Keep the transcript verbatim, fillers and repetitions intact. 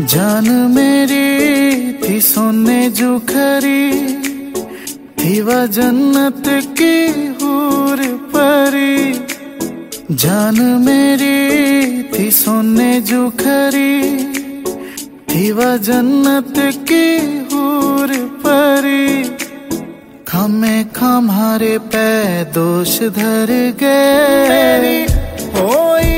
जान मेरी थी सोने जो खरी, थी वह जन्नत की हूर परी। जान मेरी थी सोने जो खरी, थी वह जन्नत की हूर परी। खामे खाम हारे पे दोष धर गए, होई